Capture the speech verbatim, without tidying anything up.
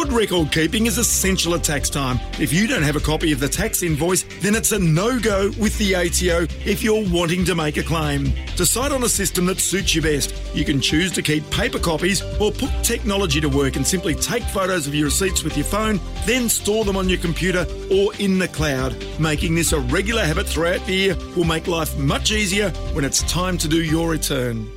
Good record keeping is essential at tax time. If you don't have a copy of the tax invoice, then it's a no-go with the A T O if you're wanting to make a claim. Decide on a system that suits you best. You can choose to keep paper copies or put technology to work and simply take photos of your receipts with your phone, then store them on your computer or in the cloud. Making this a regular habit throughout the year will make life much easier when it's time to do your return.